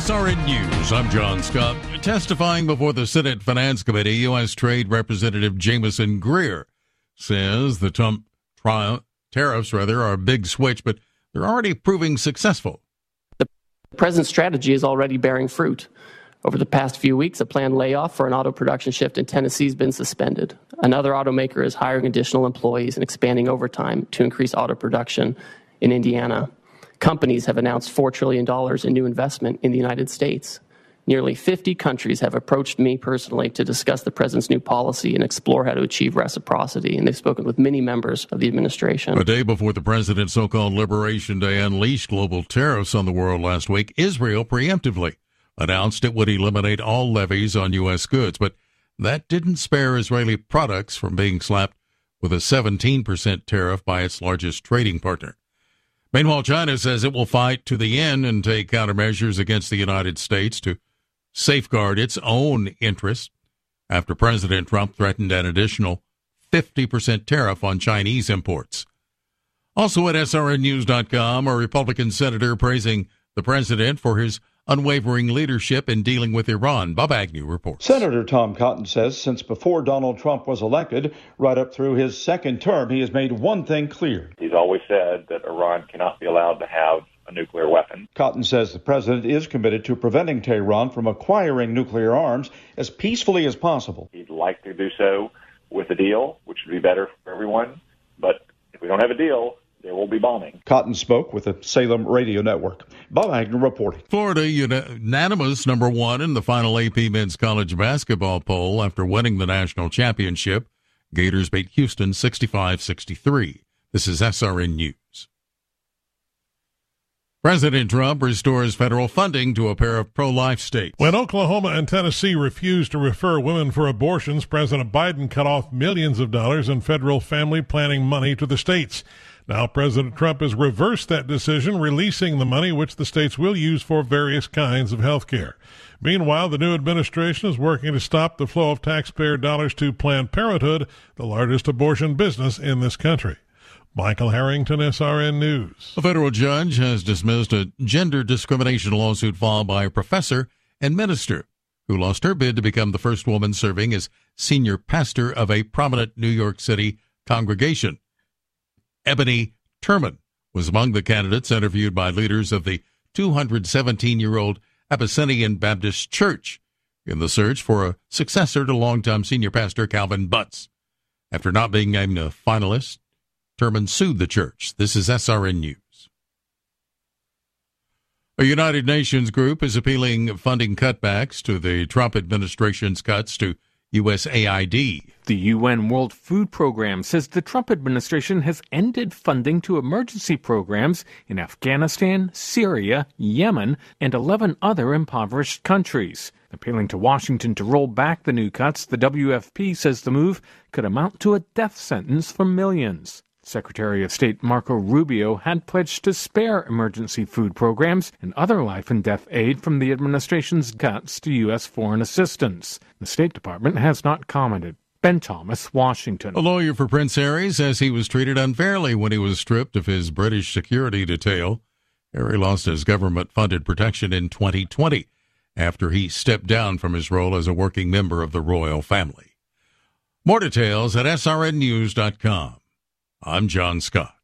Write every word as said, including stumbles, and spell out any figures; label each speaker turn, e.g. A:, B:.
A: S R N News, I'm John Scott. Testifying before the Senate Finance Committee, U S. Trade Representative Jamieson Greer says the Trump trial, tariffs rather, are a big switch, but they're already proving successful.
B: The president's strategy is already bearing fruit. Over the past few weeks, a planned layoff for an auto production shift in Tennessee has been suspended. Another automaker is hiring additional employees and expanding overtime to increase auto production in Indiana. Companies have announced four trillion dollars in new investment in the United States. Nearly fifty countries have approached me personally to discuss the president's new policy and explore how to achieve reciprocity, and they've spoken with many members of the administration.
A: A day before the president's so-called Liberation Day unleashed global tariffs on the world last week, Israel preemptively announced it would eliminate all levies on U S goods, but that didn't spare Israeli products from being slapped with a seventeen percent tariff by its largest trading partner. Meanwhile, China says it will fight to the end and take countermeasures against the United States to safeguard its own interests after President Trump threatened an additional fifty percent tariff on Chinese imports. Also at S R N news dot com, a Republican senator praising the president for his unwavering leadership in dealing with Iran. Bob Agnew reports.
C: Senator Tom Cotton says since before Donald Trump was elected, right up through his second term, he has made one thing clear.
D: He's always said that Iran cannot be allowed to have a nuclear weapon.
C: Cotton says the president is committed to preventing Tehran from acquiring nuclear arms as peacefully as possible.
D: He'd like to do so with a deal, which would be better for everyone. But if we don't have a deal, there will be bombing.
C: Cotton spoke with the Salem Radio Network. Bob Agnew reporting.
A: Florida unanimous number one in the final A P men's college basketball poll after winning the national championship. Gators beat Houston sixty-five sixty-three. This is S R N News. President Trump restores federal funding to a pair of pro-life states.
E: When Oklahoma and Tennessee refused to refer women for abortions, President Biden cut off millions of dollars in federal family planning money to the states. Now President Trump has reversed that decision, releasing the money which the states will use for various kinds of health care. Meanwhile, the new administration is working to stop the flow of taxpayer dollars to Planned Parenthood, the largest abortion business in this country. Michael Harrington, S R N News.
A: A federal judge has dismissed a gender discrimination lawsuit filed by a professor and minister who lost her bid to become the first woman serving as senior pastor of a prominent New York City congregation. Ebony Turman was among the candidates interviewed by leaders of the two hundred seventeen-year-old Abyssinian Baptist Church in the search for a successor to longtime senior pastor Calvin Butts. After not being named a finalist, Turman sued the church. This is S R N News. A United Nations group is appealing funding cutbacks to the Trump administration's cuts to U S A I D.
F: The U N World Food Program says the Trump administration has ended funding to emergency programs in Afghanistan, Syria, Yemen, and eleven other impoverished countries. Appealing to Washington to roll back the new cuts, the W F P says the move could amount to a death sentence for millions. Secretary of State Marco Rubio had pledged to spare emergency food programs and other life and death aid from the administration's cuts to U S foreign assistance. The State Department has not commented. Ben Thomas, Washington.
A: A lawyer for Prince Harry says he was treated unfairly when he was stripped of his British security detail. Harry lost his government-funded protection in twenty twenty after he stepped down from his role as a working member of the royal family. More details at S R N news dot com. I'm John Scott.